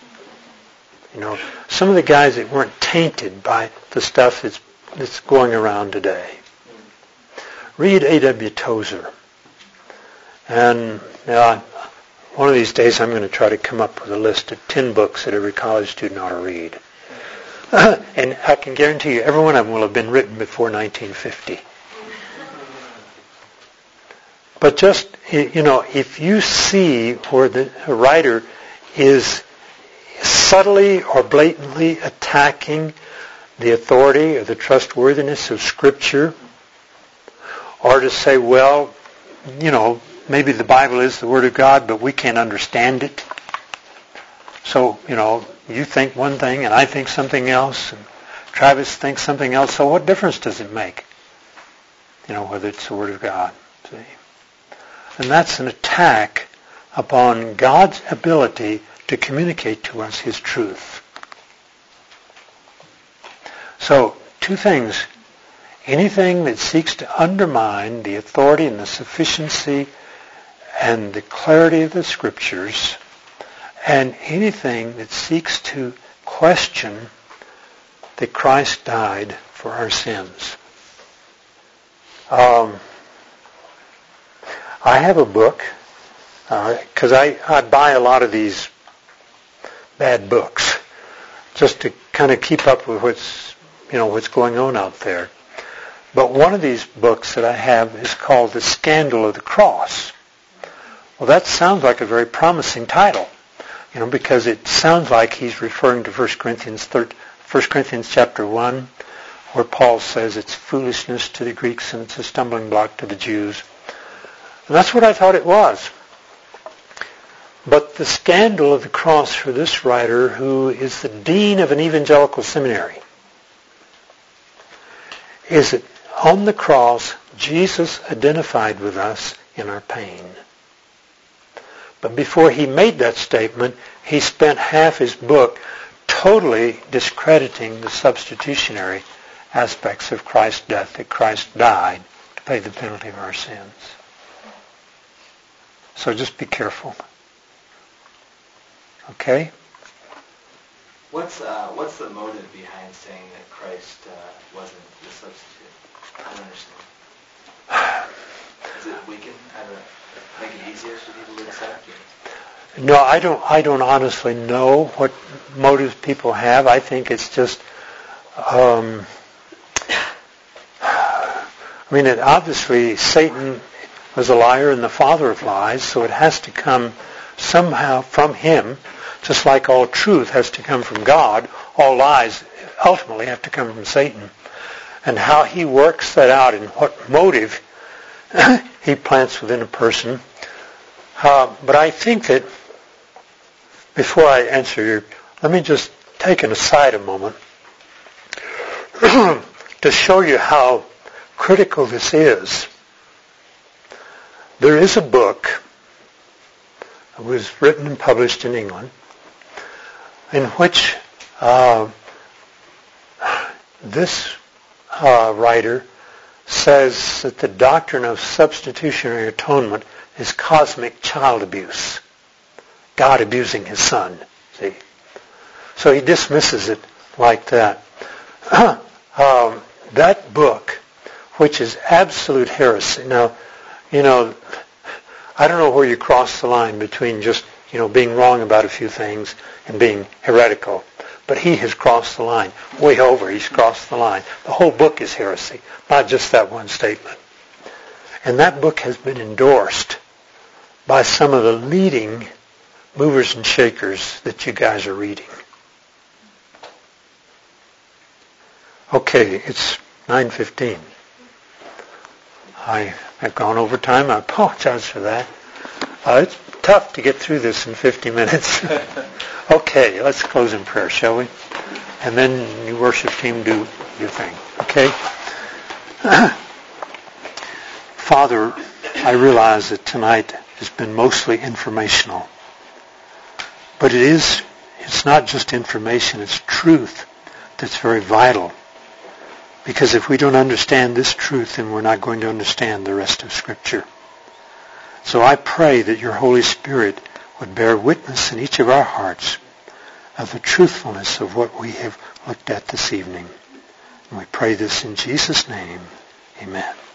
Some of the guys that weren't tainted by the stuff that's going around today. Read A.W. Tozer. And one of these days I'm going to try to come up with a list of 10 books that every college student ought to read. And I can guarantee you every one of them will have been written before 1950. But just, if you see where the writer is subtly or blatantly attacking the authority or the trustworthiness of Scripture, or to say, well, maybe the Bible is the Word of God, but we can't understand it. So, you think one thing and I think something else, and Travis thinks something else, so what difference does it make? Whether it's the Word of God. See? And that's an attack upon God's ability to communicate to us His truth. So, two things. Anything that seeks to undermine the authority and the sufficiency and the clarity of the Scriptures, and anything that seeks to question that Christ died for our sins. I have a book, because I buy a lot of these bad books, just to kind of keep up with what's going on out there. But one of these books that I have is called The Scandal of the Cross. Well, that sounds like a very promising title, because it sounds like he's referring to 1 Corinthians chapter 1, where Paul says it's foolishness to the Greeks and it's a stumbling block to the Jews. And that's what I thought it was. But the scandal of the cross for this writer, who is the dean of an evangelical seminary, is that on the cross, Jesus identified with us in our pain. But before he made that statement, he spent half his book totally discrediting the substitutionary aspects of Christ's death, that Christ died to pay the penalty of our sins. So just be careful. Okay? What's the motive behind saying that Christ wasn't the substitute? I don't understand. Is it weaken? I don't know. Make it easier for people to accept? No, I don't honestly know what motives people have. I think it's just, obviously Satan was a liar and the father of lies, so it has to come somehow from him, just like all truth has to come from God. All lies ultimately have to come from Satan. And how he works that out and what motive he plants within a person. But I think that before I answer let me just take an aside a moment to show you how critical this is. There is a book that was written and published in England in which this writer says that the doctrine of substitutionary atonement is cosmic child abuse. God abusing his son. See? So he dismisses it like that. That book, which is absolute heresy. Now, I don't know where you cross the line between just, being wrong about a few things and being heretical. But he has crossed the line. Way over, he's crossed the line. The whole book is heresy, not just that one statement. And that book has been endorsed by some of the leading movers and shakers that you guys are reading. Okay, it's 9:15. I have gone over time. I apologize for that. It's tough to get through this in 50 minutes. Okay, let's close in prayer, shall we? And then you worship team, do your thing. Okay? Father, I realize that tonight has been mostly informational. But it's not just information, it's truth that's very vital. Because if we don't understand this truth, then we're not going to understand the rest of Scripture. So I pray that your Holy Spirit would bear witness in each of our hearts of the truthfulness of what we have looked at this evening. And we pray this in Jesus' name. Amen.